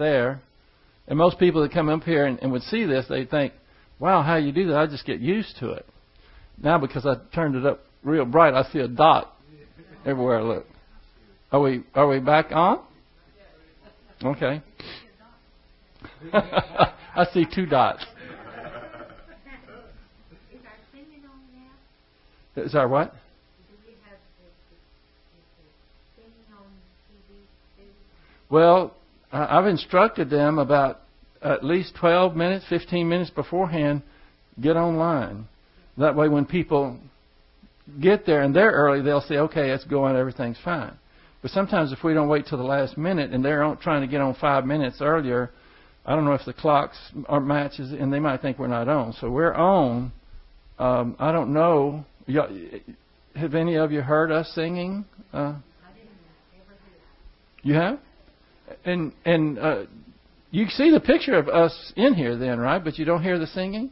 there. And most people that come up here and would see this, they think, wow, how you do that? I just get used to it. Now, because I turned it up real bright, I see a dot everywhere I look. Are we back on? Okay. I see 2 dots. Is our what? Well, I've instructed them about at least 12 minutes, 15 minutes beforehand, get online. That way when people get there and they're early, they'll say, okay, it's going, everything's fine. But sometimes if we don't wait till the last minute and they're trying to get on 5 minutes earlier, I don't know if the clocks are matches and they might think we're not on. So we're on. I don't know. Have any of you heard us singing? You have? And you see the picture of us in here then, right? But you don't hear the singing?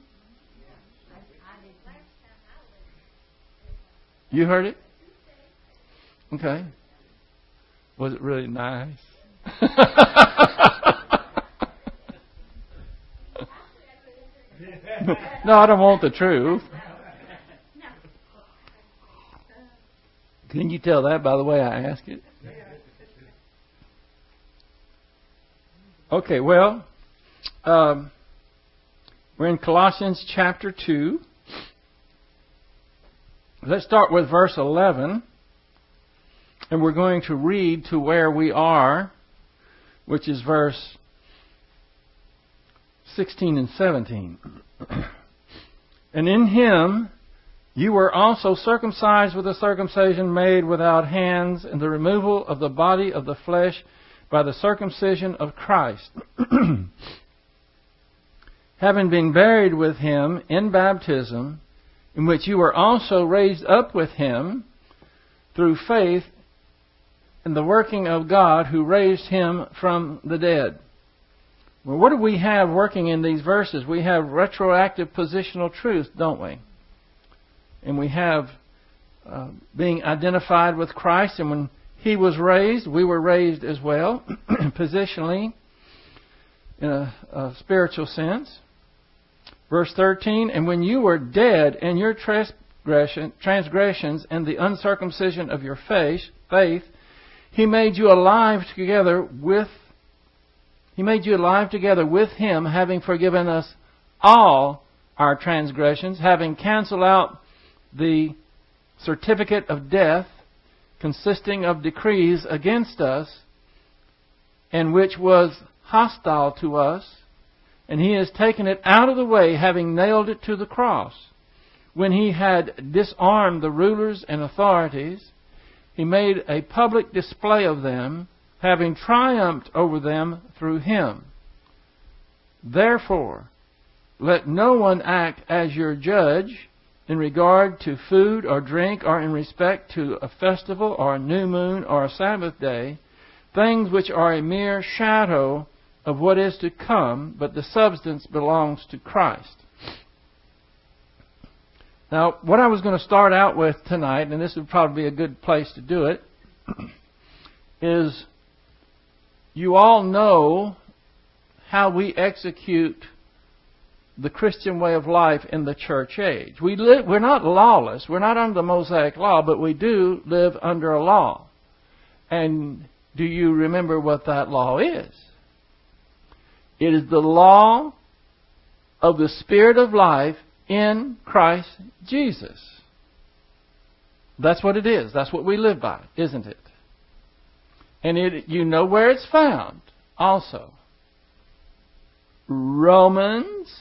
You heard it? Okay. Was it really nice? No, I don't want the truth. Can you tell that by the way I ask it? Okay, well, we're in Colossians chapter 2. Let's start with verse 11. And we're going to read to where we are, which is verse 16 and 17. And in Him you were also circumcised with a circumcision made without hands, and the removal of the body of the flesh by the circumcision of Christ, having been buried with Him in baptism, in which you were also raised up with Him through faith in the working of God who raised Him from the dead. Well, what do we have working in these verses? We have retroactive positional truth, don't we? And we have being identified with Christ, and when He was raised, we were raised as well, positionally, in a spiritual sense. Verse 13, and when you were dead in your transgressions and the uncircumcision of your faith, He made you alive together with Him, having forgiven us all our transgressions, having canceled out the certificate of death consisting of decrees against us, and which was hostile to us, and He has taken it out of the way, having nailed it to the cross. When He had disarmed the rulers and authorities, He made a public display of them, having triumphed over them through Him. Therefore, let no one act as your judge in regard to food or drink, or in respect to a festival or a new moon or a Sabbath day, things which are a mere shadow of what is to come, but the substance belongs to Christ. Now, what I was going to start out with tonight, and this would probably be a good place to do it, is you all know how we execute the Christian way of life in the church age. We're not lawless. We're not under the Mosaic law, but we do live under a law. And do you remember what that law is? It is the law of the Spirit of life in Christ Jesus. That's what it is. That's what we live by, isn't it? And you know where it's found also. Romans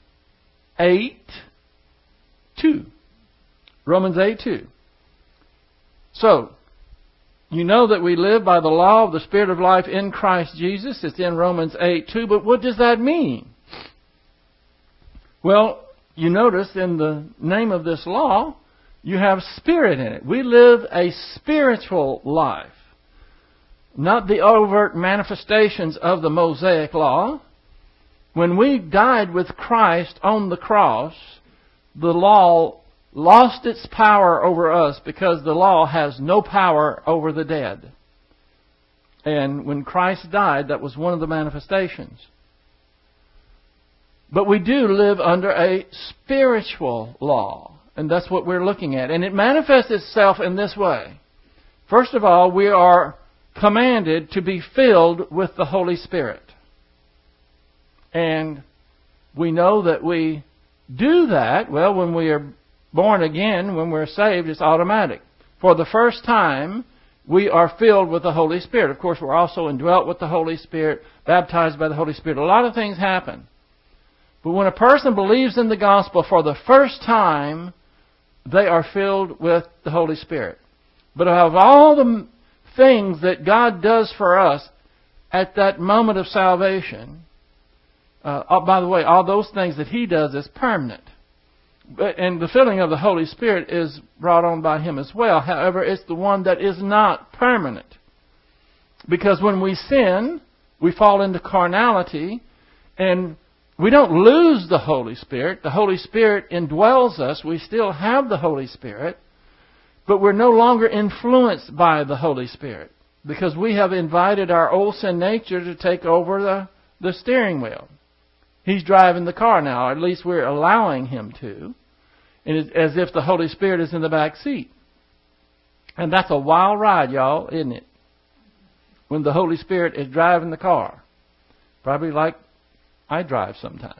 8:2. Romans 8:2. So, you know that we live by the law of the Spirit of life in Christ Jesus. It's in Romans 8:2. But what does that mean? Well, you notice in the name of this law, you have spirit in it. We live a spiritual life. Not the overt manifestations of the Mosaic law. When we died with Christ on the cross, the law lost its power over us because the law has no power over the dead. And when Christ died, that was one of the manifestations. But we do live under a spiritual law. And that's what we're looking at. And it manifests itself in this way. First of all, we are commanded to be filled with the Holy Spirit. And we know that we do that, well, when we are born again, when we're saved, it's automatic. For the first time, we are filled with the Holy Spirit. Of course, we're also indwelt with the Holy Spirit, baptized by the Holy Spirit. A lot of things happen. But when a person believes in the gospel for the first time, they are filled with the Holy Spirit. But of all the things that God does for us at that moment of salvation, by the way, all those things that He does is permanent. And the filling of the Holy Spirit is brought on by Him as well. However, it's the one that is not permanent. Because when we sin, we fall into carnality, and we don't lose the Holy Spirit. The Holy Spirit indwells us. We still have the Holy Spirit. But we're no longer influenced by the Holy Spirit. Because we have invited our old sin nature to take over the steering wheel. He's driving the car now. Or at least we're allowing Him to. And it's as if the Holy Spirit is in the back seat. And that's a wild ride, y'all, isn't it? When the Holy Spirit is driving the car. Probably like I drive sometimes.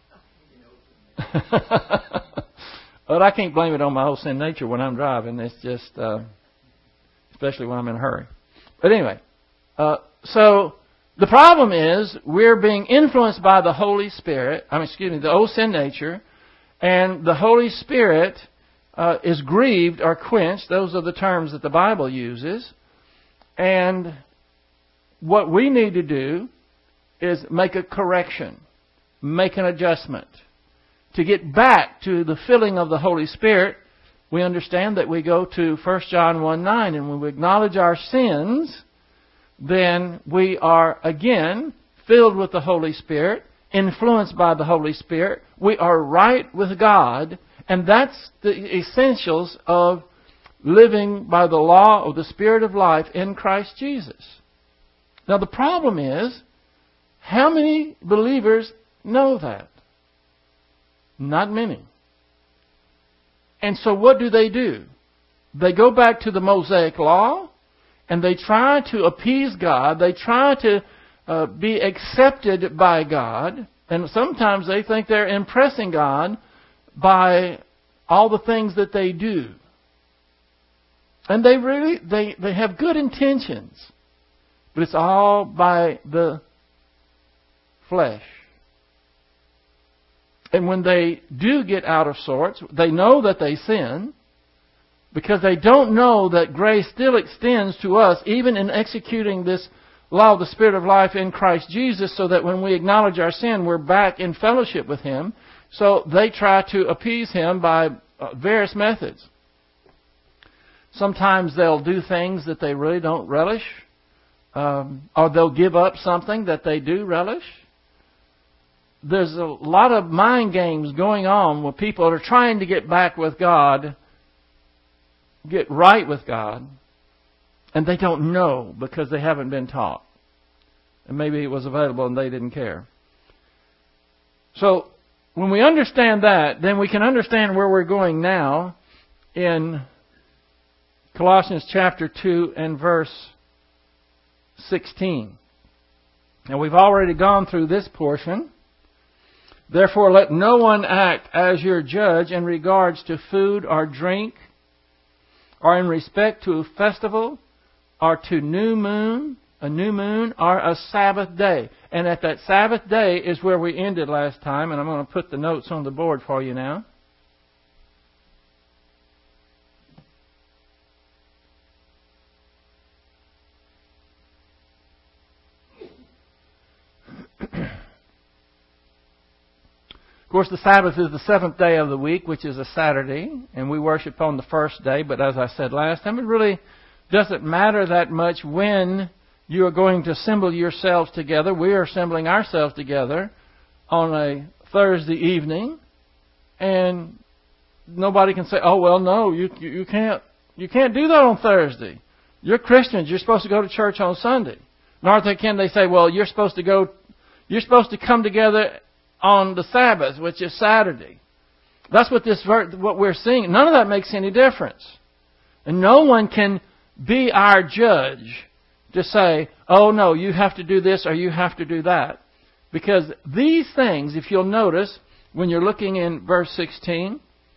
But I can't blame it on my old sin nature when I'm driving. It's just, especially when I'm in a hurry. But anyway, so the problem is we're being influenced by the Holy Spirit. The old sin nature, and the Holy Spirit is grieved or quenched. Those are the terms that the Bible uses. And what we need to do is make a correction, make an adjustment. To get back to the filling of the Holy Spirit, we understand that we go to 1 John 1:9, and when we acknowledge our sins, then we are again filled with the Holy Spirit, influenced by the Holy Spirit. We are right with God, and that's the essentials of living by the law of the Spirit of life in Christ Jesus. Now the problem is, how many believers know that? Not many. And so what do? They go back to the Mosaic Law, and they try to appease God. They try to be accepted by God. And sometimes they think they're impressing God by all the things that they do. And they have good intentions. But it's all by the flesh. And when they do get out of sorts, they know that they sin, because they don't know that grace still extends to us, even in executing this law of the Spirit of life in Christ Jesus, so that when we acknowledge our sin, we're back in fellowship with Him. So they try to appease Him by various methods. Sometimes they'll do things that they really don't relish, or they'll give up something that they do relish. There's a lot of mind games going on where people are trying to get back with God, get right with God, and they don't know because they haven't been taught. And maybe it was available and they didn't care. So, when we understand that, then we can understand where we're going now in Colossians chapter 2 and verse 16. Now, we've already gone through this portion. Therefore, let no one act as your judge in regards to food or drink, or in respect to a festival, or to a new moon, or a Sabbath day. And at that Sabbath day is where we ended last time, and I'm going to put the notes on the board for you now. Of course, the Sabbath is the seventh day of the week, which is a Saturday, and we worship on the first day. But as I said last time, it really doesn't matter that much when you are going to assemble yourselves together. We are assembling ourselves together on a Thursday evening, and nobody can say, "Oh well, no, you can't do that on Thursday. You're Christians. You're supposed to go to church on Sunday." Nor can they say, well, you're supposed to come together on the Sabbath, which is Saturday. That's what we're seeing. None of that makes any difference. And no one can be our judge to say, oh no, you have to do this or you have to do that. Because these things, if you'll notice, when you're looking in verse 16,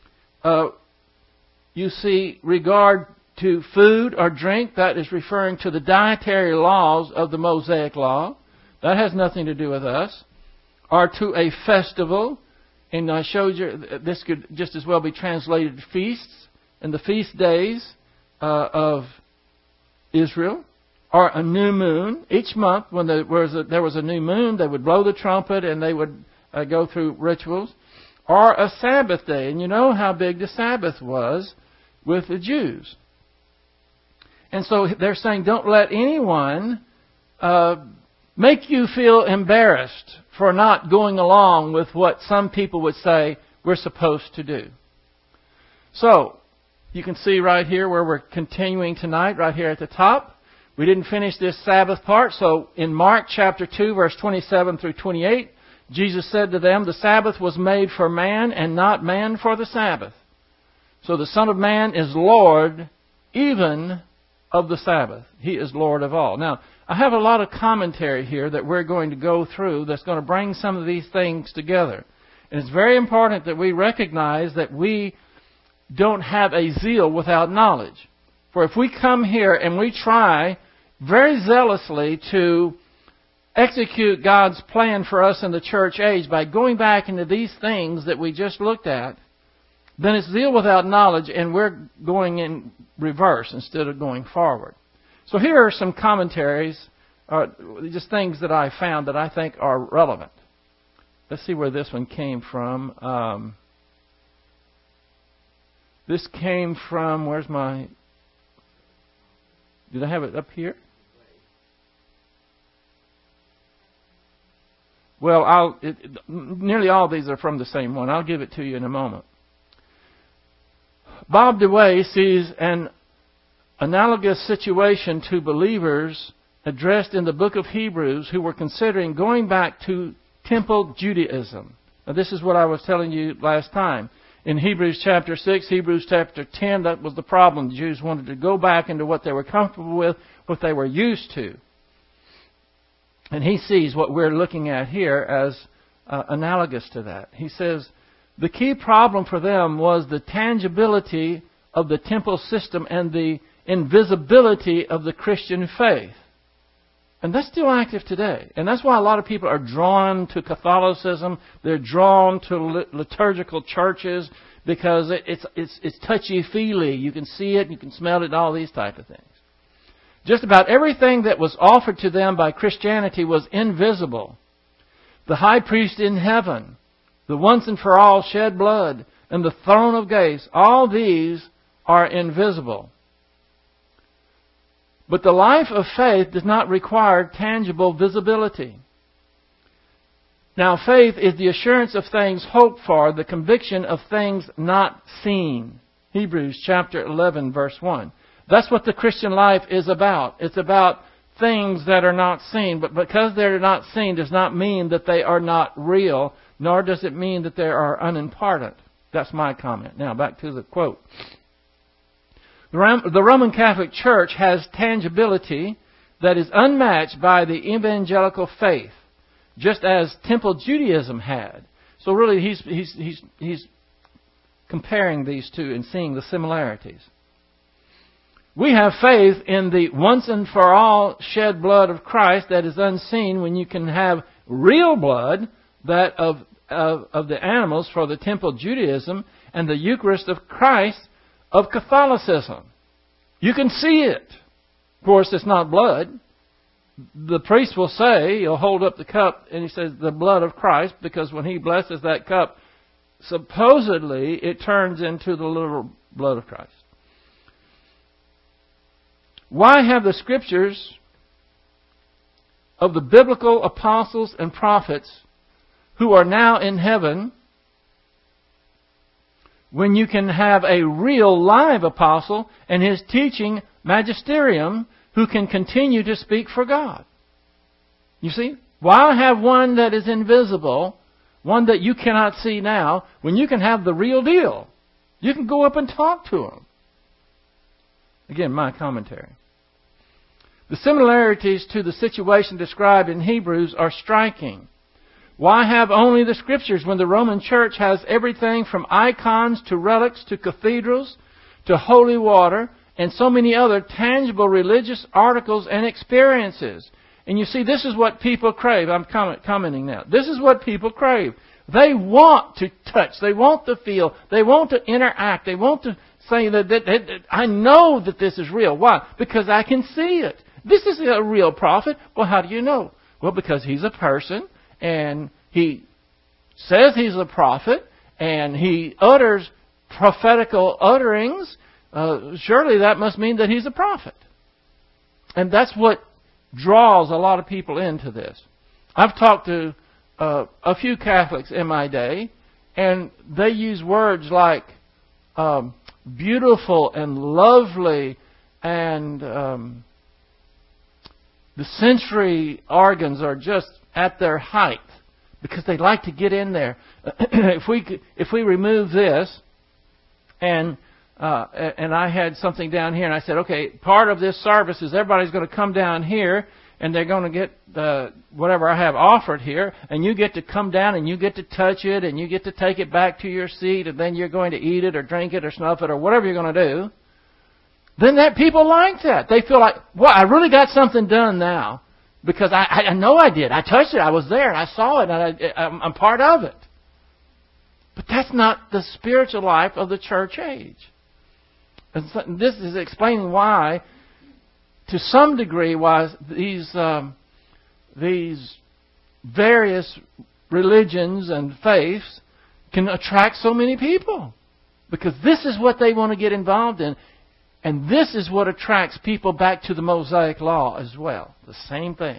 you see regard to food or drink, that is referring to the dietary laws of the Mosaic Law. That has nothing to do with us. Or to a festival. And I showed you, this could just as well be translated feasts. And the feast days of Israel. Or a new moon. Each month when there was a new moon, they would blow the trumpet and they would go through rituals. Or a Sabbath day. And you know how big the Sabbath was with the Jews. And so they're saying, don't let anyone make you feel embarrassed for not going along with what some people would say we're supposed to do. So, you can see right here where we're continuing tonight, right here at the top. We didn't finish this Sabbath part, so in Mark chapter 2, verse 27 through 28, Jesus said to them, the Sabbath was made for man and not man for the Sabbath. So the Son of Man is Lord even of the Sabbath. He is Lord of all. Now, I have a lot of commentary here that we're going to go through that's going to bring some of these things together. And it's very important that we recognize that we don't have a zeal without knowledge. For if we come here and we try very zealously to execute God's plan for us in the church age by going back into these things that we just looked at, then it's zeal without knowledge, and we're going in reverse instead of going forward. So here are some commentaries, just things that I found that I think are relevant. Let's see where this one came from. This came from, where's my... Did I have it up here? Well, nearly all of these are from the same one. I'll give it to you in a moment. Bob DeWay sees an analogous situation to believers addressed in the book of Hebrews who were considering going back to temple Judaism. Now, this is what I was telling you last time. In Hebrews chapter 6, Hebrews chapter 10, that was the problem. The Jews wanted to go back into what they were comfortable with, what they were used to. And he sees what we're looking at here as analogous to that. He says, the key problem for them was the tangibility of the temple system and the invisibility of the Christian faith. And that's still active today. And that's why a lot of people are drawn to Catholicism. They're drawn to liturgical churches because it's touchy-feely. You can see it, you can smell it, all these type of things. Just about everything that was offered to them by Christianity was invisible. The high priest in heaven, the once and for all shed blood, and the throne of grace, all these are invisible. But the life of faith does not require tangible visibility. Now, faith is the assurance of things hoped for, the conviction of things not seen. Hebrews chapter 11, verse 1. That's what the Christian life is about. It's about things that are not seen. But because they're not seen does not mean that they are not real, nor does it mean that they are unimportant. That's my comment. Now, back to the quote. The Roman Catholic Church has tangibility that is unmatched by the evangelical faith, just as Temple Judaism had. So really, he's comparing these two and seeing the similarities. We have faith in the once and for all shed blood of Christ that is unseen when you can have real blood, that of the animals for the Temple Judaism, and the Eucharist of Christ of Catholicism. You can see it. Of course, it's not blood. The priest will say, he'll hold up the cup, and he says, the blood of Christ, because when he blesses that cup, supposedly it turns into the literal blood of Christ. Why have the Scriptures of the biblical apostles and prophets who are now in heaven when you can have a real live apostle and his teaching magisterium who can continue to speak for God? You see? Why have one that is invisible, one that you cannot see now, when you can have the real deal? You can go up and talk to him. Again, my commentary. The similarities to the situation described in Hebrews are striking. Why have only the Scriptures when the Roman Church has everything from icons to relics to cathedrals to holy water and so many other tangible religious articles and experiences? And you see, this is what people crave. I'm commenting now. This is what people crave. They want to touch. They want to feel. They want to interact. They want to say that I know that this is real. Why? Because I can see it. This is a real prophet. Well, how do you know? Well, because he's a person, and he says he's a prophet, and he utters prophetical utterings. Surely that must mean that he's a prophet. And that's what draws a lot of people into this. I've talked to a few Catholics in my day, and they use words like beautiful and lovely, and the sensory organs are just at their height because they like to get in there. If we remove this, and I had something down here, and I said, okay, part of this service is everybody's going to come down here, and they're going to get whatever I have offered here, and you get to come down and you get to touch it, and you get to take it back to your seat, and then you're going to eat it or drink it or snuff it or whatever you're going to do. Then that people like that. They feel like, well, I really got something done now because I know I did. I touched it. I was there and I saw it, and I'm part of it. But that's not the spiritual life of the church age. And this is explaining why, to some degree, why these various religions and faiths can attract so many people. Because this is what they want to get involved in. And this is what attracts people back to the Mosaic Law as well. The same thing.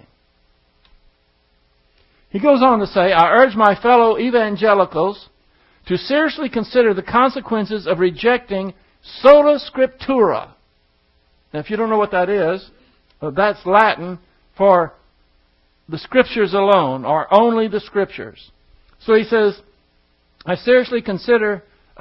He goes on to say, I urge my fellow evangelicals to seriously consider the consequences of rejecting sola scriptura. Now, if you don't know what that is, that's Latin for the Scriptures alone, or only the Scriptures. So he says, I seriously consider,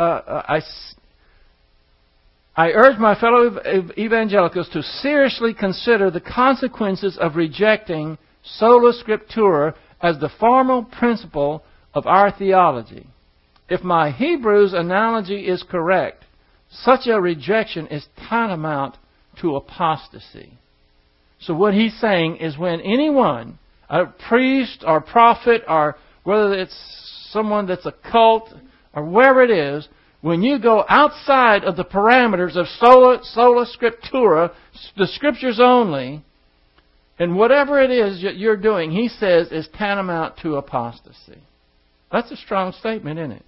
I urge my fellow evangelicals to seriously consider the consequences of rejecting sola scriptura as the formal principle of our theology. If my Hebrews analogy is correct, such a rejection is tantamount to apostasy. So what he's saying is when anyone, a priest or prophet, or whether it's someone that's a cult or wherever it is, when you go outside of the parameters of sola scriptura, the Scriptures only, and whatever it is that you're doing, he says, is tantamount to apostasy. That's a strong statement, isn't it?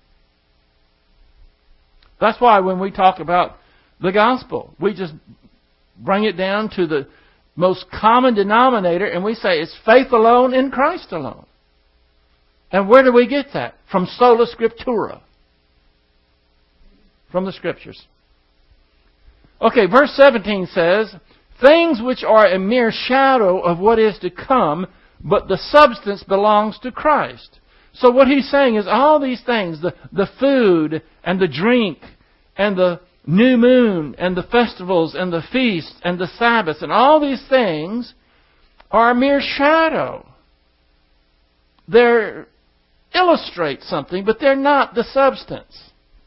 That's why when we talk about the gospel, we just bring it down to the most common denominator, and we say it's faith alone in Christ alone. And where do we get that? From sola scriptura. From the Scriptures. Okay, verse 17 says, things which are a mere shadow of what is to come, but the substance belongs to Christ. So what he's saying is all these things, the food and the drink and the new moon and the festivals and the feasts and the Sabbaths and all these things are a mere shadow. They illustrate something, but they're not the substance.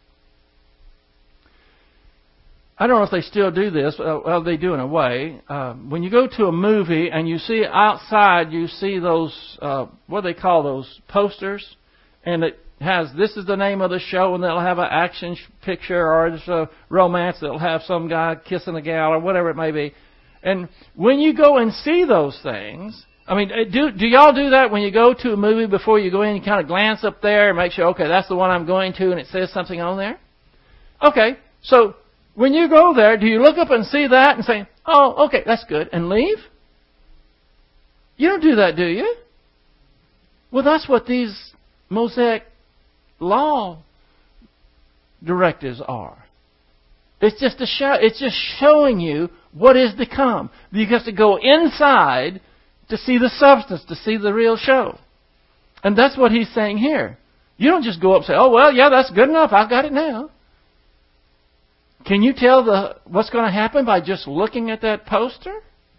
I don't know if they still do this. Well, they do in a way. When you go to a movie and you see outside, you see those, what do they call those, posters? And it has, this is the name of the show, and they'll have an action picture, or it's a romance, they'll have some guy kissing a gal, or whatever it may be. And when you go and see those things, I mean, do y'all do that when you go to a movie before you go in? You kind of glance up there and make sure, okay, that's the one I'm going to, and it says something on there? Okay, so when you go there, do you look up and see that and say, oh, okay, that's good, and leave? You don't do that, do you? Well, that's what these Mosaic Law directives are. It's just showing you what is to come. You have to go inside to see the substance, to see the real show. And that's what he's saying here. You don't just go up and say, oh, well, yeah, that's good enough. I've got it now. Can you tell what's going to happen by just looking at that poster?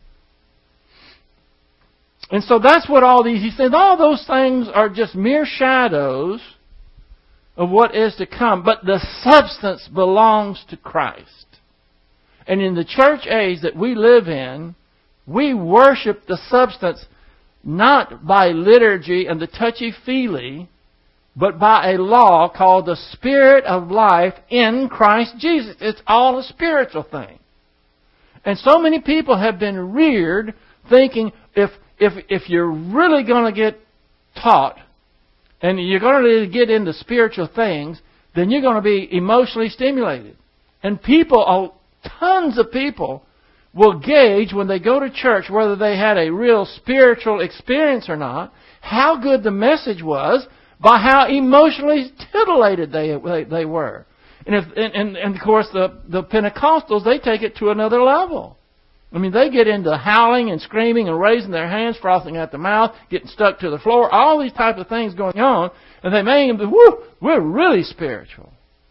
And so that's what he said, all those things are just mere shadows of what is to come. But the substance belongs to Christ. And in the church age that we live in, we worship the substance not by liturgy and the touchy-feely, but by a law called the Spirit of life in Christ Jesus. It's all a spiritual thing. And so many people have been reared thinking if you're really going to get taught and you're going to get into spiritual things, then you're going to be emotionally stimulated. And tons of people will gauge when they go to church whether they had a real spiritual experience or not, how good the message was, by how emotionally titillated they were. And of course the Pentecostals, they take it to another level. I mean, they get into howling and screaming and raising their hands, frothing at the mouth, getting stuck to the floor, all these type of things going on, and they make them, we're really spiritual.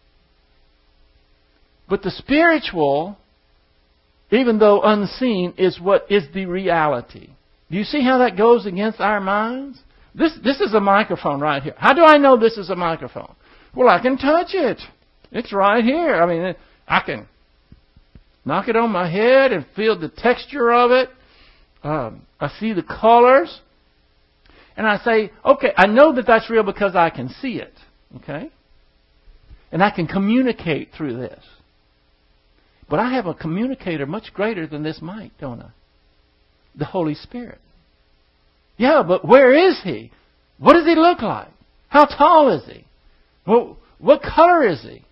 But the spiritual, even though unseen, is what is the reality. Do you see how that goes against our minds? This is a microphone right here. How do I know this is a microphone? Well, I can touch it. It's right here. I mean, I can knock it on my head and feel the texture of it. I see the colors. And I say, okay, I know that that's real because I can see it. Okay? And I can communicate through this. But I have a communicator much greater than this mic, don't I? The Holy Spirit. Yeah, but where is He? What does He look like? How tall is He? What color is He?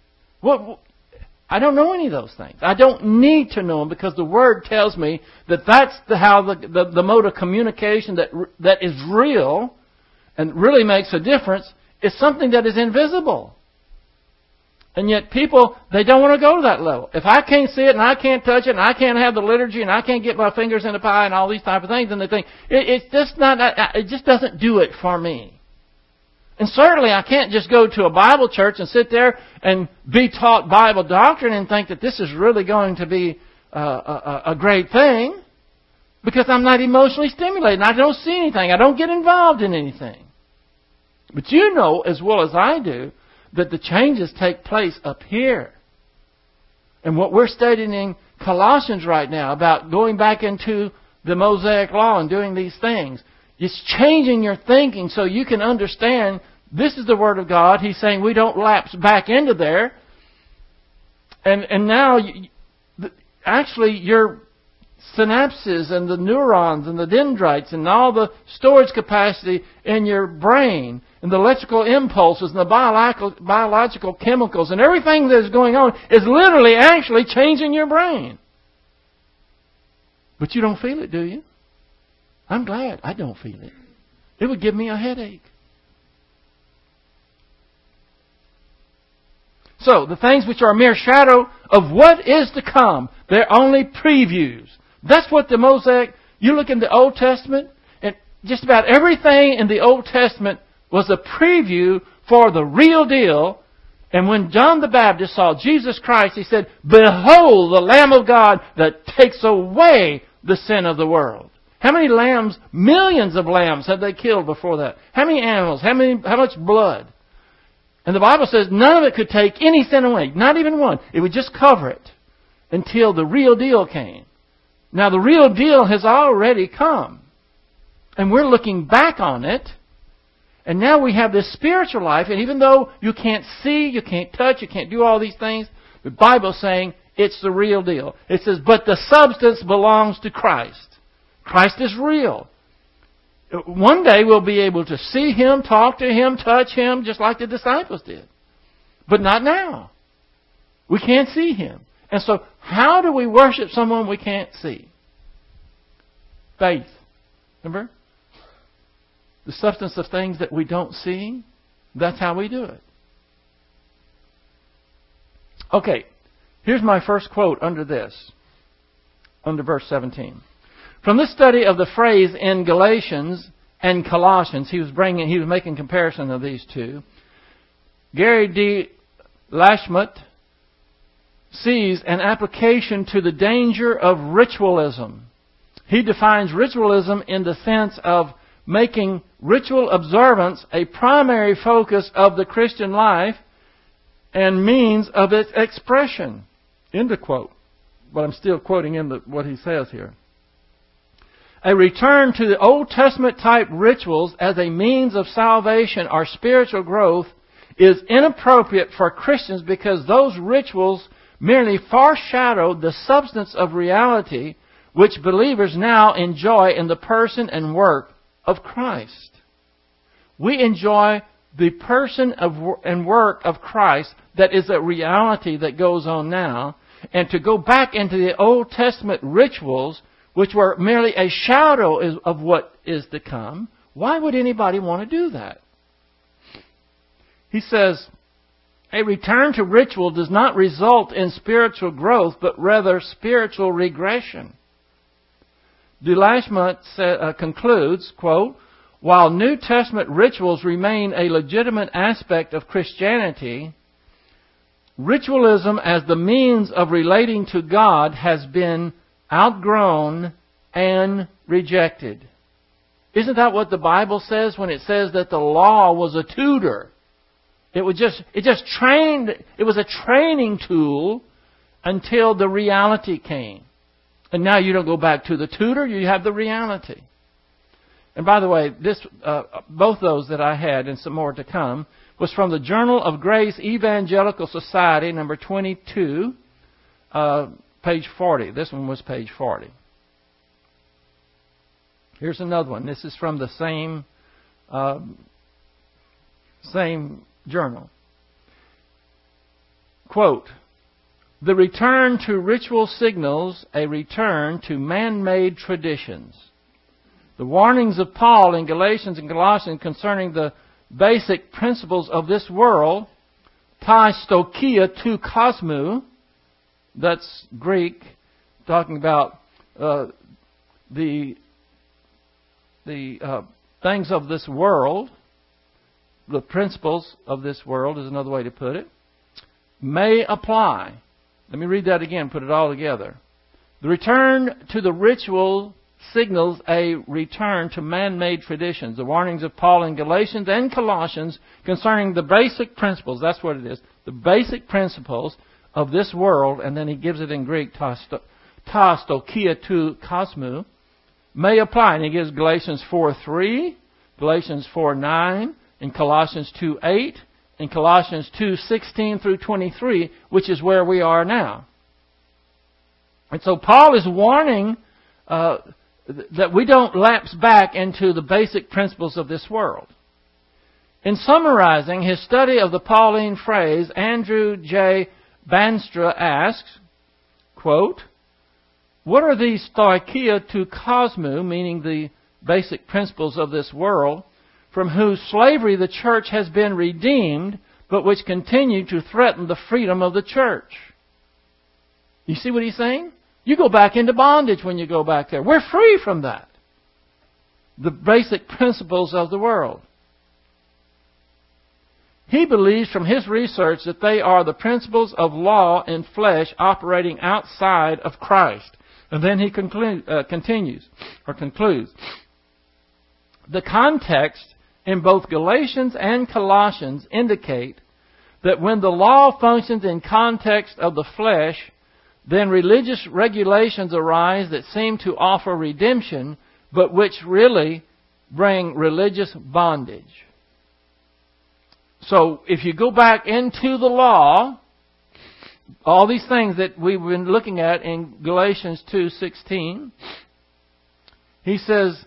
I don't know any of those things. I don't need to know them because the Word tells me that that's how the mode of communication that is real and really makes a difference is something that is invisible. And yet people, they don't want to go to that level. If I can't see it and I can't touch it and I can't have the liturgy and I can't get my fingers in the pie and all these type of things, then they think, it just doesn't do it for me. And certainly I can't just go to a Bible church and sit there and be taught Bible doctrine and think that this is really going to be a great thing because I'm not emotionally stimulated. I don't see anything. I don't get involved in anything. But you know as well as I do that the changes take place up here. And what we're studying in Colossians right now about going back into the Mosaic Law and doing these things, it's changing your thinking so you can understand this is the Word of God. He's saying we don't lapse back into there. And now, actually, your synapses and the neurons and the dendrites and all the storage capacity in your brain and the electrical impulses and the biological chemicals and everything that is going on is literally actually changing your brain. But you don't feel it, do you? I'm glad I don't feel it. It would give me a headache. So, the things which are a mere shadow of what is to come, they're only previews. That's what the Mosaic, you look in the Old Testament, and just about everything in the Old Testament was a preview for the real deal. And when John the Baptist saw Jesus Christ, he said, "Behold the Lamb of God that takes away the sin of the world." How many lambs, millions of lambs had they killed before that? How many animals? How much blood? And the Bible says none of it could take any sin away. Not even one. It would just cover it until the real deal came. Now the real deal has already come. And we're looking back on it. And now we have this spiritual life. And even though you can't see, you can't touch, you can't do all these things, the Bible's saying it's the real deal. It says, but the substance belongs to Christ. Christ is real. One day we'll be able to see Him, talk to Him, touch Him, just like the disciples did. But not now. We can't see Him. And so, how do we worship someone we can't see? Faith. Remember? The substance of things that we don't see, that's how we do it. Okay, here's my first quote under this, under verse 17. From this study of the phrase in Galatians and Colossians, he was making comparison of these two. Gary D. Lashmutt sees an application to the danger of ritualism. He defines ritualism in the sense of making ritual observance a primary focus of the Christian life and means of its expression. End of quote. But I'm still quoting him what he says here. A return to the Old Testament type rituals as a means of salvation or spiritual growth is inappropriate for Christians because those rituals merely foreshadow the substance of reality which believers now enjoy in the person and work of Christ. We enjoy the person and work of Christ that is a reality that goes on now. And to go back into the Old Testament rituals, which were merely a shadow of what is to come, why would anybody want to do that? He says, a return to ritual does not result in spiritual growth, but rather spiritual regression. De Lashmutt concludes, quote, while New Testament rituals remain a legitimate aspect of Christianity, ritualism as the means of relating to God has been outgrown and rejected. Isn't that what the Bible says when it says that the law was a tutor? It was a training tool until the reality came. And now you don't go back to the tutor, you have the reality. And by the way, both those that I had and some more to come was from the Journal of Grace Evangelical Society, number 22, page 40. This one was page 40. Here's another one. This is from the same journal. Quote, the return to ritual signals a return to man-made traditions. The warnings of Paul in Galatians and Colossians concerning the basic principles of this world, ta stokia tu kosmou, that's Greek, talking about the things of this world, the principles of this world is another way to put it, may apply. Let me read that again, put it all together. The return to the ritual signals a return to man-made traditions. The warnings of Paul in Galatians and Colossians concerning the basic principles, that's what it is, the basic principles of this world, and then he gives it in Greek, ta stokia tu kosmou, may apply. And he gives Galatians 4:3, Galatians 4:9, and Colossians 2:8, and Colossians 2:16 through 23, which is where we are now. And so Paul is warning that we don't lapse back into the basic principles of this world. In summarizing his study of the Pauline phrase, Andrew J. Banstra asks, quote, what are these stoikia tu kosmou, meaning the basic principles of this world, from whose slavery the church has been redeemed, but which continue to threaten the freedom of the church? You see what he's saying? You go back into bondage when you go back there. We're free from that. The basic principles of the world. He believes from his research that they are the principles of law and flesh operating outside of Christ. And then he concludes. The context in both Galatians and Colossians indicate that when the law functions in context of the flesh, then religious regulations arise that seem to offer redemption, but which really bring religious bondage. So if you go back into the law, all these things that we've been looking at in Galatians 2:16, he says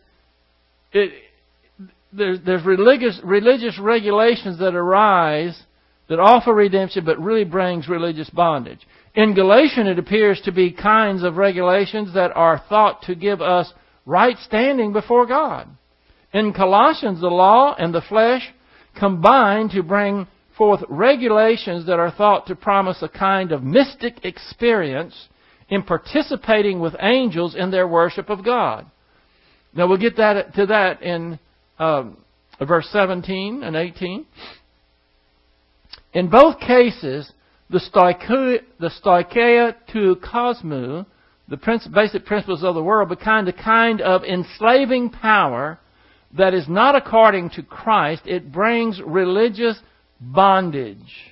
there's religious regulations that arise that offer redemption but really brings religious bondage. In Galatians, it appears to be kinds of regulations that are thought to give us right standing before God. In Colossians, the law and the flesh combine to bring forth regulations that are thought to promise a kind of mystic experience in participating with angels in their worship of God. Now we'll get to that in verse 17 and 18. In both cases, the stoicheia to cosmu, the basic principles of the world, become the kind of enslaving power that is not according to Christ. It brings religious bondage.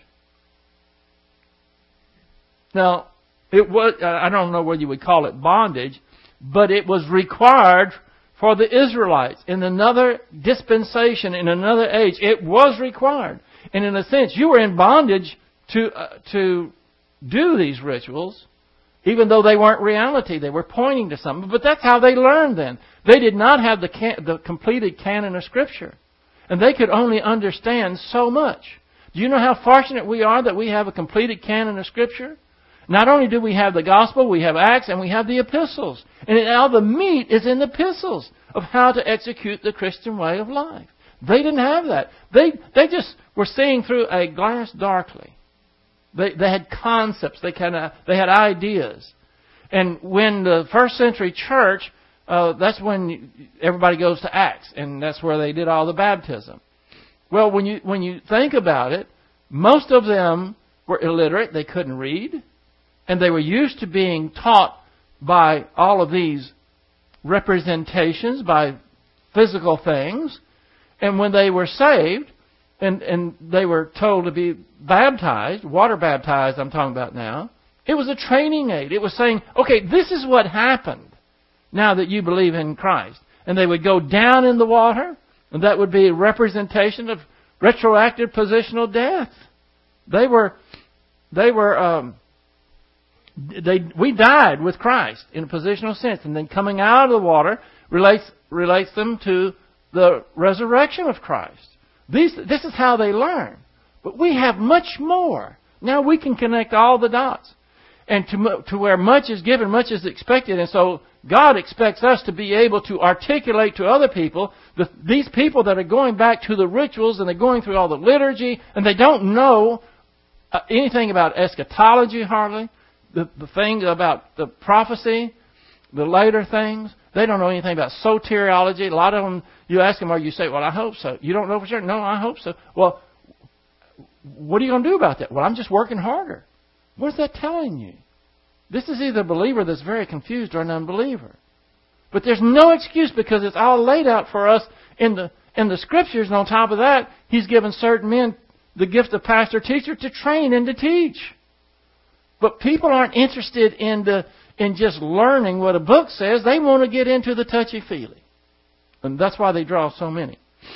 Now, it was, I don't know whether you would call it bondage, but it was required for the Israelites. In another dispensation, in another age, it was required. And in a sense, you were in bondage to do these rituals, even though they weren't reality. They were pointing to something. But that's how they learned then. They did not have the completed canon of Scripture. And they could only understand so much. Do you know how fortunate we are that we have a completed canon of Scripture? Not only do we have the Gospel, we have Acts, and we have the epistles. And all the meat is in the epistles of how to execute the Christian way of life. They didn't have that. They just were seeing through a glass darkly. They had concepts. They had ideas. And when the first century church, that's when everybody goes to Acts, and that's where they did all the baptism. Well, when you think about it, most of them were illiterate. They couldn't read. And they were used to being taught by all of these representations, by physical things. And when they were saved, and they were told to be baptized, water baptized I'm talking about now, it was a training aid. It was saying, okay, this is what happened now that you believe in Christ. And they would go down in the water, and that would be a representation of retroactive positional death. We died with Christ in a positional sense, and then coming out of the water relates them to the resurrection of Christ. This is how they learn. But we have much more. Now we can connect all the dots. And to where much is given, much is expected. And so God expects us to be able to articulate to other people, these people that are going back to the rituals and they're going through all the liturgy and they don't know anything about eschatology hardly, the things about the prophecy, the later things. They don't know anything about soteriology. A lot of them, you ask them, or you say, well, I hope so. You don't know for sure? No, I hope so. Well, what are you going to do about that? Well, I'm just working harder. What is that telling you? This is either a believer that's very confused or an unbeliever. But there's no excuse because it's all laid out for us in the Scriptures. And on top of that, He's given certain men the gift of pastor teacher to train and to teach. But people aren't interested in just learning what a book says. They want to get into the touchy-feely. And that's why they draw so many.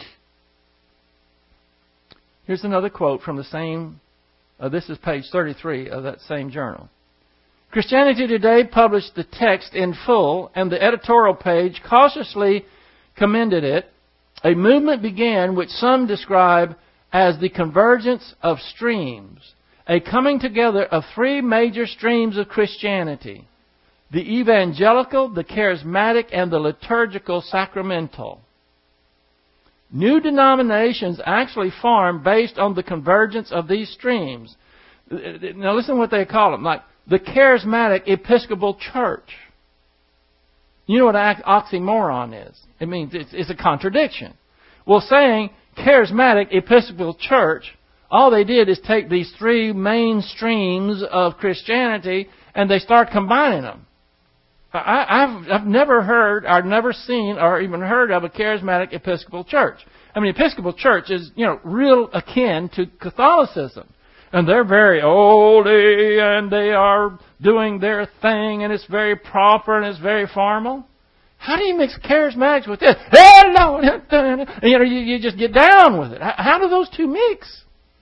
Here's another quote from the same, this is page 33 of that same journal. Christianity Today published the text in full, and the editorial page cautiously commended it. A movement began which some describe as the convergence of streams, a coming together of three major streams of Christianity: the evangelical, the charismatic, and the liturgical sacramental. New denominations actually form based on the convergence of these streams. Now listen to what they call them, like the charismatic Episcopal Church. You know what an oxymoron is? It means it's a contradiction. Well, saying charismatic Episcopal Church, all they did is take these three main streams of Christianity and they start combining them. I've never heard, or never seen, or even heard of a charismatic Episcopal Church. I mean, Episcopal Church is, real akin to Catholicism. And they're very holy, and they are doing their thing, and it's very proper, and it's very formal. How do you mix charismatics with this? Hello! You just get down with it. How do those two mix?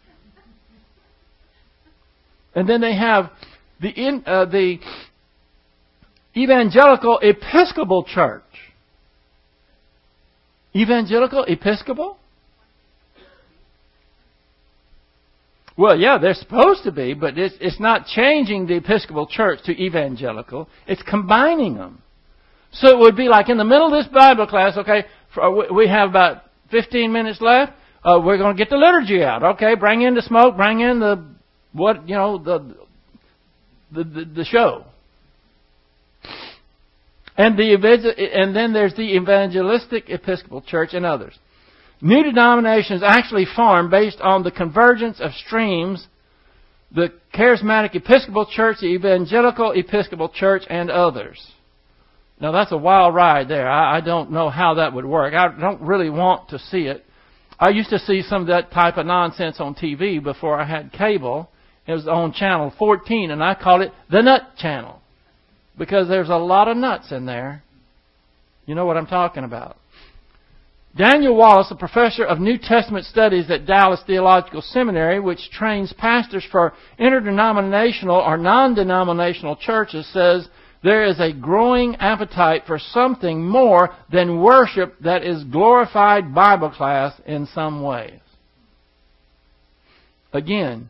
And then they have the Evangelical Episcopal Church. Evangelical Episcopal? Well, yeah, they're supposed to be, but it's not changing the Episcopal Church to evangelical. It's combining them. So it would be like in the middle of this Bible class, okay, we have about 15 minutes left. We're going to get the liturgy out. Okay, bring in the smoke, bring in the show. And then there's the Evangelistic Episcopal Church and others. New denominations actually form based on the convergence of streams: the Charismatic Episcopal Church, the Evangelical Episcopal Church, and others. Now that's a wild ride there. I don't know how that would work. I don't really want to see it. I used to see some of that type of nonsense on TV before I had cable. It was on Channel 14, and I called it the Nut Channel, because there's a lot of nuts in there. You know what I'm talking about. Daniel Wallace, a professor of New Testament studies at Dallas Theological Seminary, which trains pastors for interdenominational or non-denominational churches, says there is a growing appetite for something more than worship that is glorified Bible class in some ways. Again,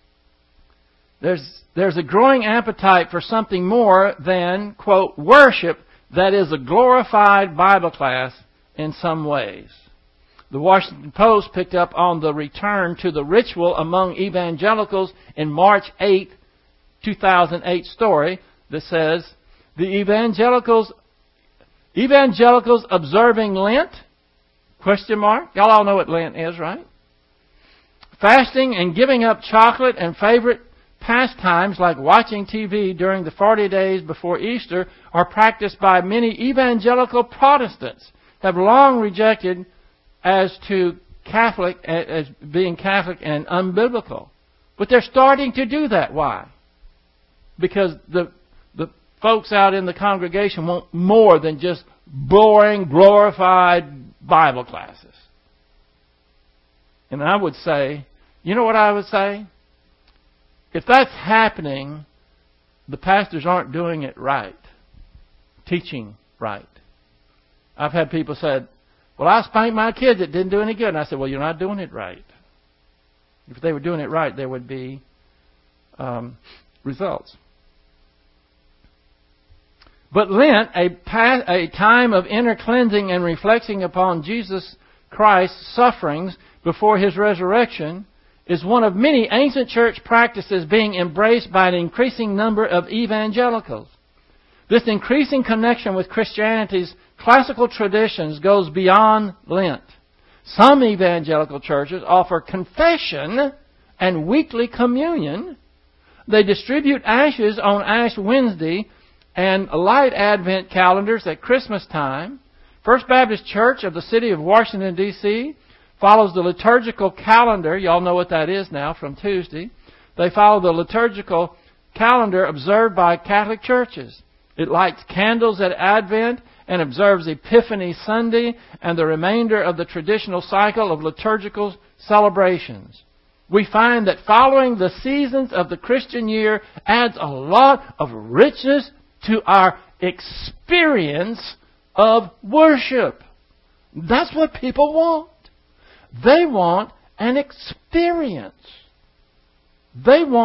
there's a growing appetite for something more than, quote, worship that is a glorified Bible class in some ways. The Washington Post picked up on the return to the ritual among evangelicals in March 8, 2008 story that says, the evangelicals observing Lent? Question mark. Y'all all know what Lent is, right? Fasting and giving up chocolate and favorite pastimes like watching TV during the 40 days before Easter are practiced by many evangelical Protestants, have long rejected as being Catholic and unbiblical. But they're starting to do that. Why? Because the folks out in the congregation want more than just boring, glorified Bible classes. And I would say, you know what I would say? If that's happening, the pastors aren't doing it right, teaching right. I've had people say, well, I spanked my kids, it didn't do any good. And I said, well, you're not doing it right. If they were doing it right, there would be results. But Lent, a time of inner cleansing and reflecting upon Jesus Christ's sufferings before His resurrection, is one of many ancient church practices being embraced by an increasing number of evangelicals. This increasing connection with Christianity's classical traditions goes beyond Lent. Some evangelical churches offer confession and weekly communion. They distribute ashes on Ash Wednesday and light Advent calendars at Christmas time. First Baptist Church of the city of Washington, D.C. follows the liturgical calendar. Y'all know what that is now from Tuesday. They follow the liturgical calendar observed by Catholic churches. It lights candles at Advent and observes Epiphany Sunday and the remainder of the traditional cycle of liturgical celebrations. We find that following the seasons of the Christian year adds a lot of richness to our experience of worship. That's what people want. They want an experience. They either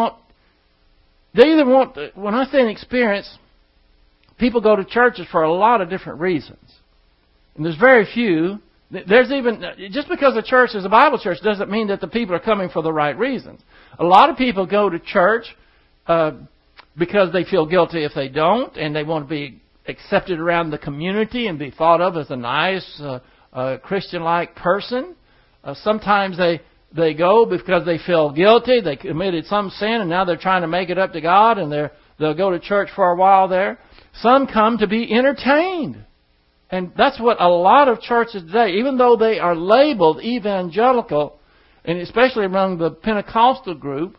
want, when I say an experience, people go to churches for a lot of different reasons. And there's very few. There's even, just because a church is a Bible church doesn't mean that the people are coming for the right reasons. A lot of people go to church because they feel guilty if they don't, and they want to be accepted around the community and be thought of as a nice, Christian-like person. Sometimes they go because they feel guilty. They committed some sin, and now they're trying to make it up to God, and they'll go to church for a while there. Some come to be entertained. And that's what a lot of churches today, even though they are labeled evangelical, and especially among the Pentecostal group,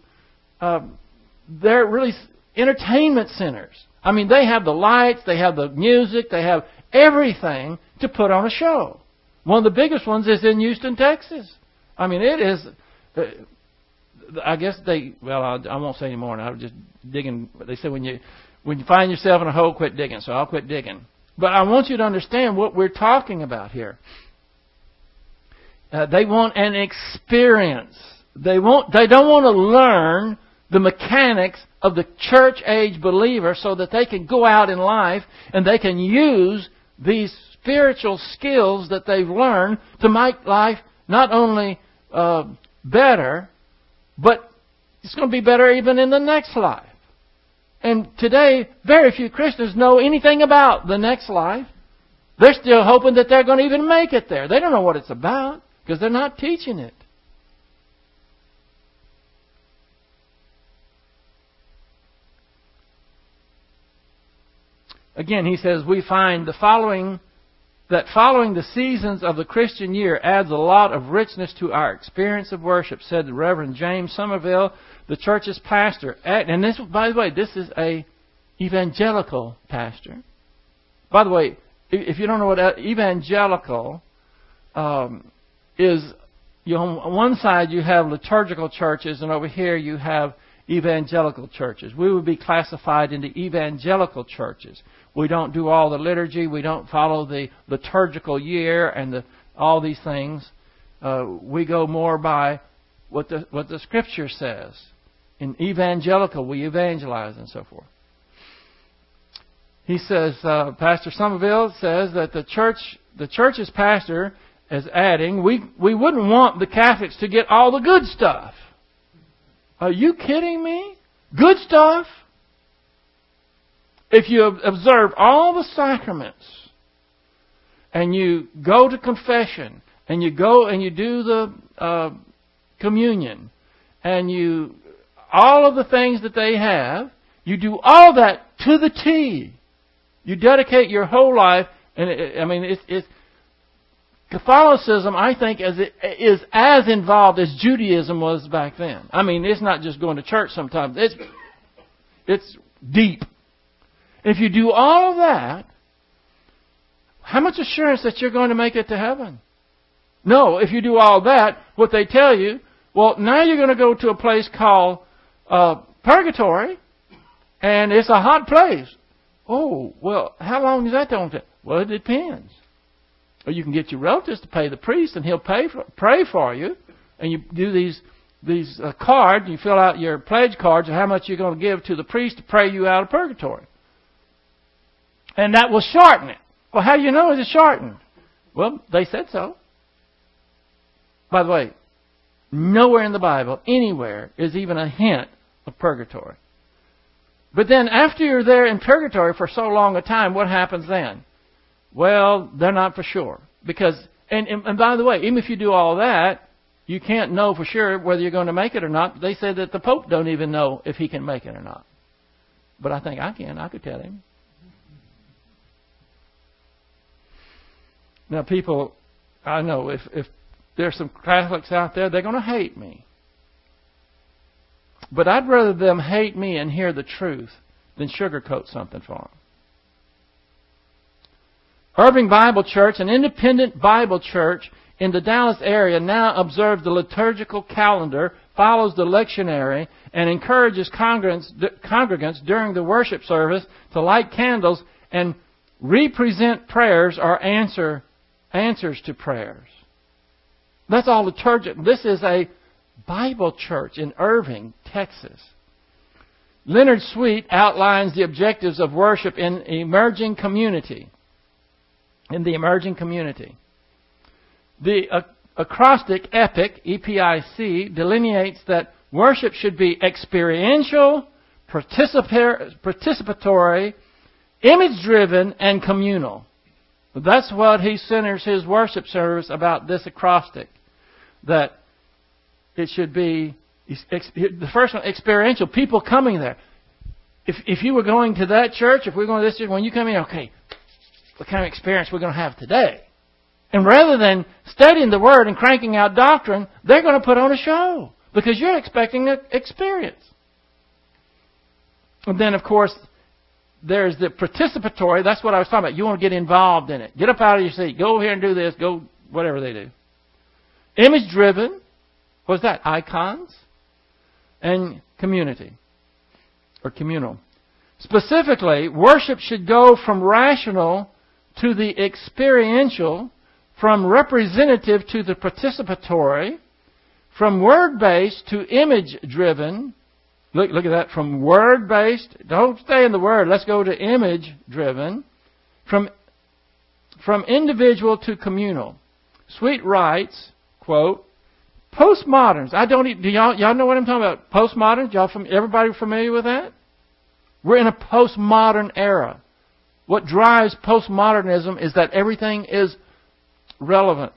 they're really entertainment centers. I mean, they have the lights, they have the music, they have everything to put on a show. One of the biggest ones is in Houston, Texas. I mean, it is, I guess I won't say any more. I was just digging. They say when you find yourself in a hole, quit digging. So I'll quit digging. But I want you to understand what we're talking about here. They want an experience. They don't want to learn the mechanics of the church age believer so that they can go out in life and they can use these spiritual skills that they've learned to make life not only better, but it's going to be better even in the next life. And today, very few Christians know anything about the next life. They're still hoping that they're going to even make it there. They don't know what it's about because they're not teaching it. Again, he says, we find following the seasons of the Christian year adds a lot of richness to our experience of worship, said the Reverend James Somerville, the church's pastor. And this, by the way, this is a evangelical pastor. By the way, if you don't know what evangelical is, on one side you have liturgical churches, and over here you have evangelical churches. We would be classified into evangelical churches. We don't do all the liturgy. We don't follow the liturgical year and all these things. We go more by what the Scripture says. In evangelical, we evangelize and so forth. He says, Pastor Somerville says that the church's pastor is adding, we wouldn't want the Catholics to get all the good stuff. Are you kidding me? Good stuff? If you observe all the sacraments, and you go to confession, and you go and you do the communion, and all of the things that they have, you do all that to the T. You dedicate your whole life, and it's Catholicism, I think, is as involved as Judaism was back then. I mean, it's not just going to church sometimes. It's deep. If you do all of that, how much assurance that you're going to make it to heaven? No, if you do all that, what they tell you, well, now you're going to go to a place called purgatory, and it's a hot place. Oh, well, how long is that going to take? Well, it depends. Or you can get your relatives to pay the priest, and he'll pray for you, and you do these cards. You fill out your pledge cards of how much you're going to give to the priest to pray you out of purgatory. And that will shorten it. Well, how do you know it's shortened? Well, they said so. By the way, nowhere in the Bible, anywhere, is even a hint of purgatory. But then after you're there in purgatory for so long a time, what happens then? Well, they're not for sure. Because, and by the way, even if you do all that, you can't know for sure whether you're going to make it or not. They say that the Pope don't even know if he can make it or not. But I think I can. I could tell him. Now, people, I know if there's some Catholics out there, they're going to hate me. But I'd rather them hate me and hear the truth than sugarcoat something for them. Irving Bible Church, an independent Bible church in the Dallas area, now observes the liturgical calendar, follows the lectionary, and encourages congregants during the worship service to light candles and represent prayers or answers to prayers. That's all liturgical. This is a Bible church in Irving, Texas. Leonard Sweet outlines the objectives of worship in the emerging community. The acrostic EPIC, E-P-I-C, delineates that worship should be experiential, participatory, image-driven, and communal. That's what he centers his worship service about, this acrostic. That it should be, the first one, experiential, people coming there. If you were going to that church, if we're going to this church, when you come in, okay, what kind of experience we're going to have today? And rather than studying the Word and cranking out doctrine, they're going to put on a show because you're expecting an experience. And then, of course, there's the participatory. That's what I was talking about. You want to get involved in it. Get up out of your seat. Go here and do this. Go whatever they do. Image-driven. What's that? Icons. And community. Or communal. Specifically, worship should go from rational to the experiential, from representative to the participatory, from word-based to image-driven. Look at that. From word-based, don't stay in the word. Let's go to image-driven. From individual to communal. Sweet writes, quote, postmoderns. Do y'all know what I'm talking about? Postmoderns. Everybody familiar with that? We're in a postmodern era. What drives postmodernism is that everything is relevant.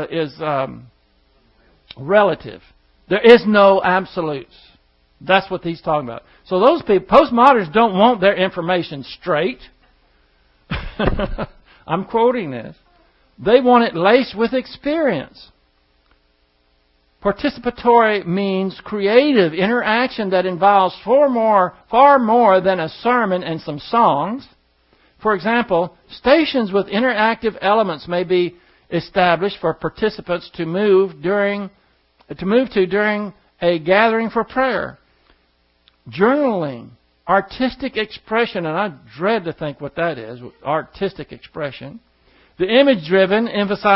Relative. There is no absolutes. That's what he's talking about. So those people, postmoderns, don't want their information straight. I'm quoting this. They want it laced with experience. Participatory means creative interaction that involves far more than a sermon and some songs. For example, stations with interactive elements may be established for participants to move to during a gathering for prayer. Journaling, artistic expression, and I dread to think what that is, artistic expression. The image-driven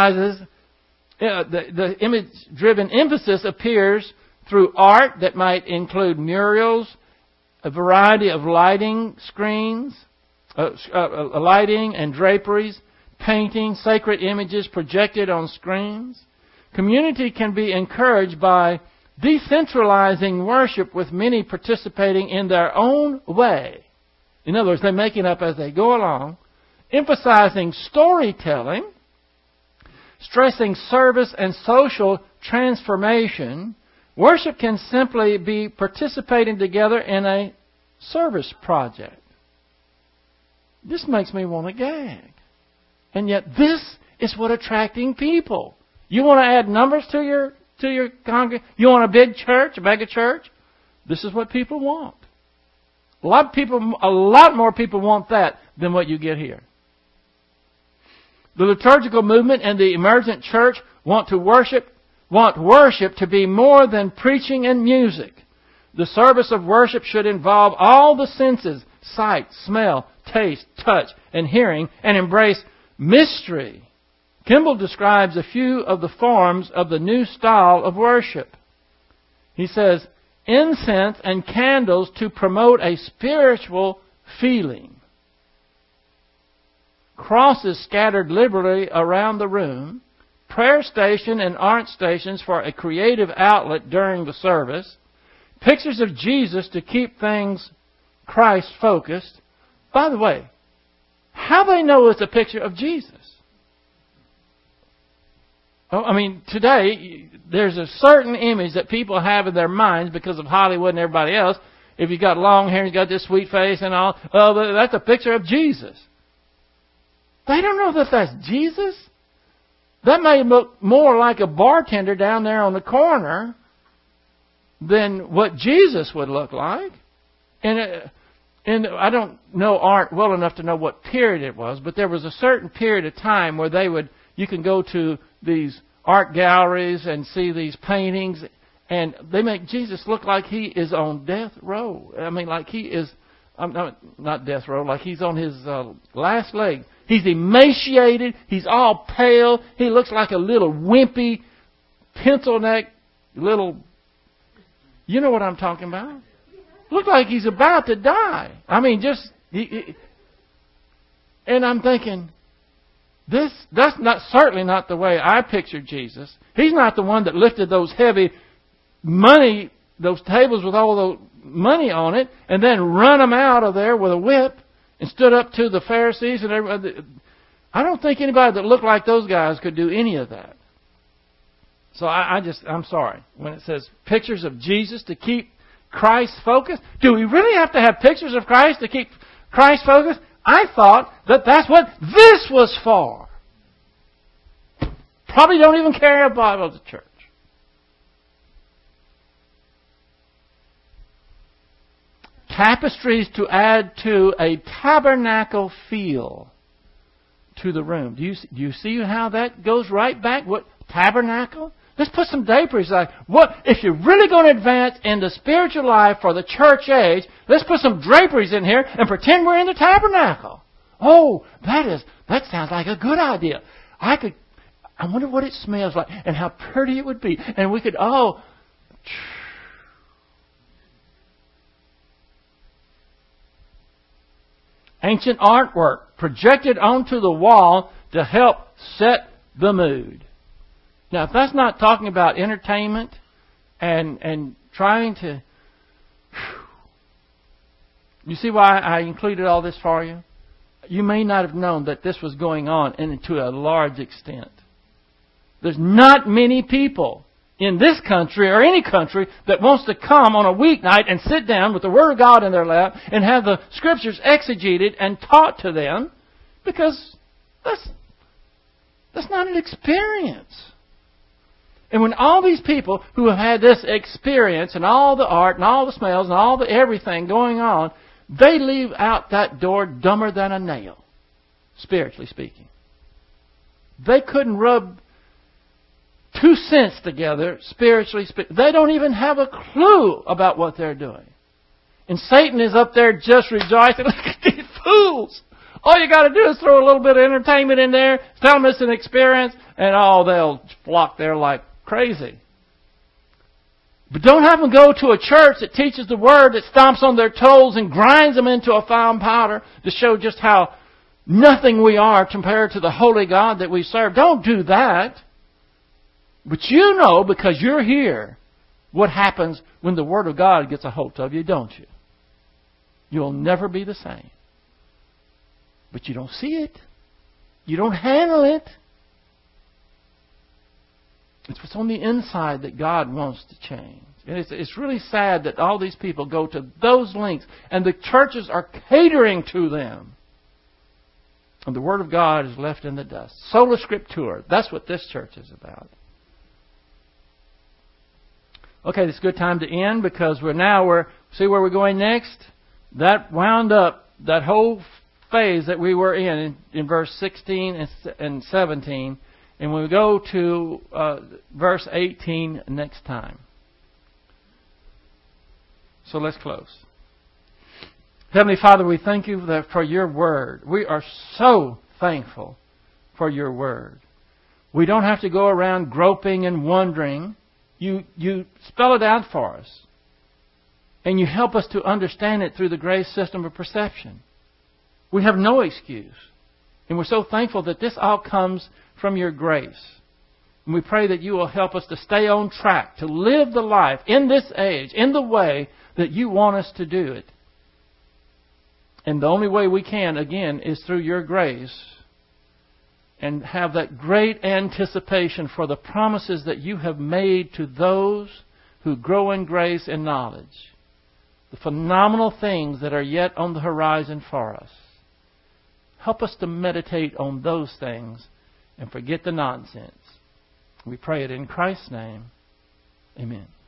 emphasis appears through art that might include murals, a variety of lighting screens, lighting and draperies, painting, sacred images projected on screens. Community can be encouraged by decentralizing worship with many participating in their own way. In other words, they make it up as they go along. Emphasizing storytelling, stressing service and social transformation. Worship can simply be participating together in a service project. This makes me want to gag. And yet this is what attracting people. You want to add numbers to your congregation? You want a big church, a mega church? This is what people want. A lot more people want that than what you get here. The liturgical movement and the emergent church want worship to be more than preaching and music. The service of worship should involve all the senses, sight, smell, taste, touch, and hearing, and embrace mystery. Kimball describes a few of the forms of the new style of worship. He says, incense and candles to promote a spiritual feeling. Crosses scattered liberally around the room. Prayer station and art stations for a creative outlet during the service. Pictures of Jesus to keep things Christ-focused. By the way, how do they know it's a picture of Jesus? Today, there's a certain image that people have in their minds because of Hollywood and everybody else. If you've got long hair and you've got this sweet face and all, that's a picture of Jesus. They don't know that that's Jesus. That may look more like a bartender down there on the corner than what Jesus would look like. And I don't know art well enough to know what period it was, but there was a certain period of time where you can go to these art galleries and see these paintings, and they make Jesus look like he is on death row. Like he is, not death row, like he's on his last leg. He's emaciated. He's all pale. He looks like a little wimpy, pencil-neck little... You know what I'm talking about? Look like he's about to die. And I'm thinking, that's certainly not the way I pictured Jesus. He's not the one that lifted those heavy money, those tables with all the money on it, and then run them out of there with a whip and stood up to the Pharisees and everybody. I don't think anybody that looked like those guys could do any of that. So I'm sorry. When it says pictures of Jesus to keep Christ focused, do we really have to have pictures of Christ to keep Christ focused? I thought that that's what this was for. Probably don't even carry a Bible to church. Tapestries to add to a tabernacle feel to the room. Do you see how that goes right back? What tabernacle? Let's put some draperies. Like, what if you're really going to advance in the spiritual life for the church age? Let's put some draperies in here and pretend we're in the tabernacle. Oh, that sounds like a good idea. I wonder what it smells like and how pretty it would be, and we could all. Ancient artwork projected onto the wall to help set the mood. Now, if that's not talking about entertainment and trying to... You see why I included all this for you? You may not have known that this was going on, and to a large extent. There's not many people in this country or any country that wants to come on a weeknight and sit down with the Word of God in their lap and have the Scriptures exegeted and taught to them, because that's not an experience. And when all these people who have had this experience and all the art and all the smells and all the everything going on, they leave out that door dumber than a nail, spiritually speaking. They couldn't rub 2 cents together, spiritually speaking. They don't even have a clue about what they're doing. And Satan is up there just rejoicing. Look at these fools. All you got to do is throw a little bit of entertainment in there, tell them it's an experience, and they'll flock there like crazy. But don't have them go to a church that teaches the Word, that stomps on their toes and grinds them into a fine powder to show just how nothing we are compared to the holy God that we serve. Don't do that. But you know, because you're here, what happens when the Word of God gets a hold of you, don't you? You'll never be the same. But you don't see it. You don't handle it. It's what's on the inside that God wants to change. And it's really sad that all these people go to those lengths, and the churches are catering to them. And the Word of God is left in the dust. Sola Scriptura. That's what this church is about. Okay, it's a good time to end, because see where we're going next? That wound up that whole phase that we were in verse 16 and 17. And we go to verse 18 next time. So let's close. Heavenly Father, we thank you for your Word. We are so thankful for your Word. We don't have to go around groping and wondering. You spell it out for us. And you help us to understand it through the grace system of perception. We have no excuse. And we're so thankful that this all comes from your grace. And we pray that you will help us to stay on track, to live the life in this age, in the way that you want us to do it. And the only way we can, again, is through your grace, and have that great anticipation for the promises that you have made to those who grow in grace and knowledge. The phenomenal things that are yet on the horizon for us. Help us to meditate on those things and forget the nonsense. We pray it in Christ's name. Amen.